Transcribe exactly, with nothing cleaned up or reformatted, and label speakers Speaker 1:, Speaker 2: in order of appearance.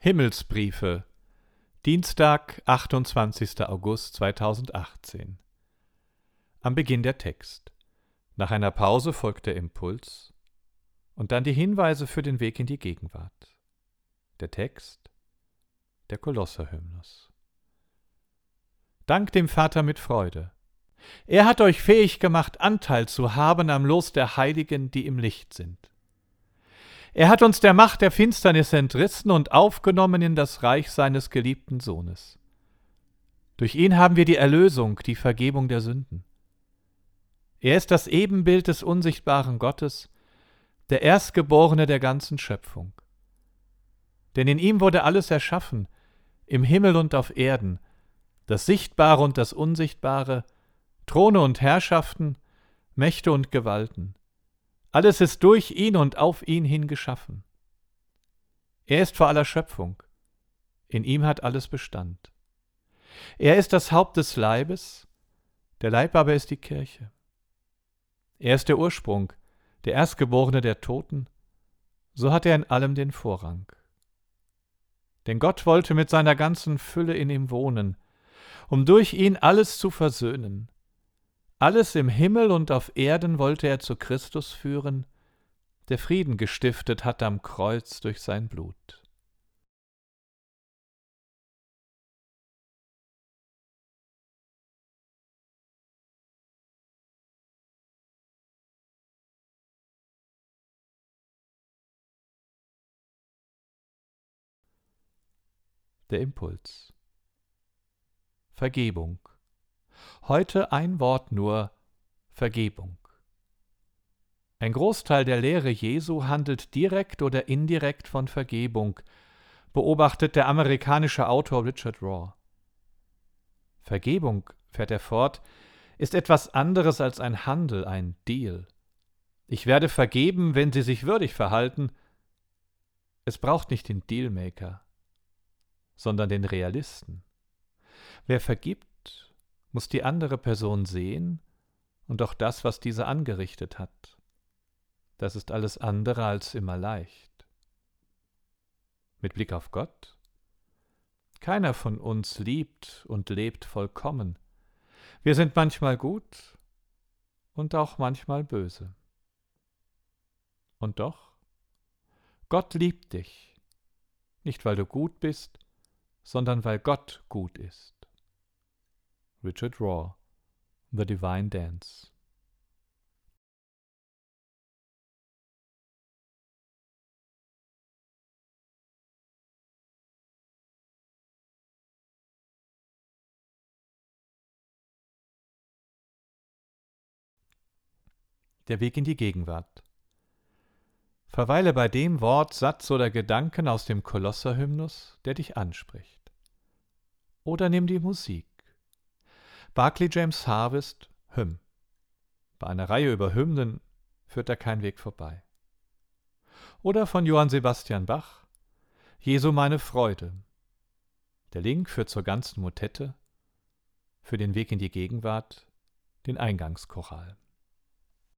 Speaker 1: Himmelsbriefe, Dienstag, achtundzwanzigster August zweitausendachtzehn. Am Beginn der Text. Nach einer Pause folgt der Impuls und dann die Hinweise für den Weg in die Gegenwart. Der Text, der Kolosserhymnus. Dank dem Vater mit Freude. Er hat euch fähig gemacht, Anteil zu haben am Los der Heiligen, die im Licht sind. Er hat uns der Macht der Finsternis entrissen und aufgenommen in das Reich seines geliebten Sohnes. Durch ihn haben wir die Erlösung, die Vergebung der Sünden. Er ist das Ebenbild des unsichtbaren Gottes, der Erstgeborene der ganzen Schöpfung. Denn in ihm wurde alles erschaffen, im Himmel und auf Erden, das Sichtbare und das Unsichtbare, Throne und Herrschaften, Mächte und Gewalten. Alles ist durch ihn und auf ihn hin geschaffen. Er ist vor aller Schöpfung. In ihm hat alles Bestand. Er ist das Haupt des Leibes, der Leib aber ist die Kirche. Er ist der Ursprung, der Erstgeborene der Toten, so hat er in allem den Vorrang. Denn Gott wollte mit seiner ganzen Fülle in ihm wohnen, um durch ihn alles zu versöhnen. Alles im Himmel und auf Erden wollte er zu Christus führen, der Frieden gestiftet hat am Kreuz durch sein Blut. Der Impuls. Vergebung. Heute ein Wort nur: Vergebung. Ein Großteil der Lehre Jesu handelt direkt oder indirekt von Vergebung, beobachtet der amerikanische Autor Richard Rohr. Vergebung, fährt er fort, ist etwas anderes als ein Handel, ein Deal. Ich werde vergeben, wenn Sie sich würdig verhalten. Es braucht nicht den Dealmaker, sondern den Realisten. Wer vergibt, muss die andere Person sehen und auch das, was diese angerichtet hat. Das ist alles andere als immer leicht. Mit Blick auf Gott? Keiner von uns liebt und lebt vollkommen. Wir sind manchmal gut und auch manchmal böse. Und doch, Gott liebt dich, nicht weil du gut bist, sondern weil Gott gut ist. Richard Rohr, The Divine Dance. Der Weg in die Gegenwart. Verweile bei dem Wort, Satz oder Gedanken aus dem Kolosserhymnus, der dich anspricht. Oder nimm die Musik. Barclay James Harvest, Hymn. Bei einer Reihe über Hymnen führt da kein Weg vorbei. Oder von Johann Sebastian Bach, Jesu meine Freude. Der Link führt zur ganzen Motette, für den Weg in die Gegenwart, den Eingangschoral.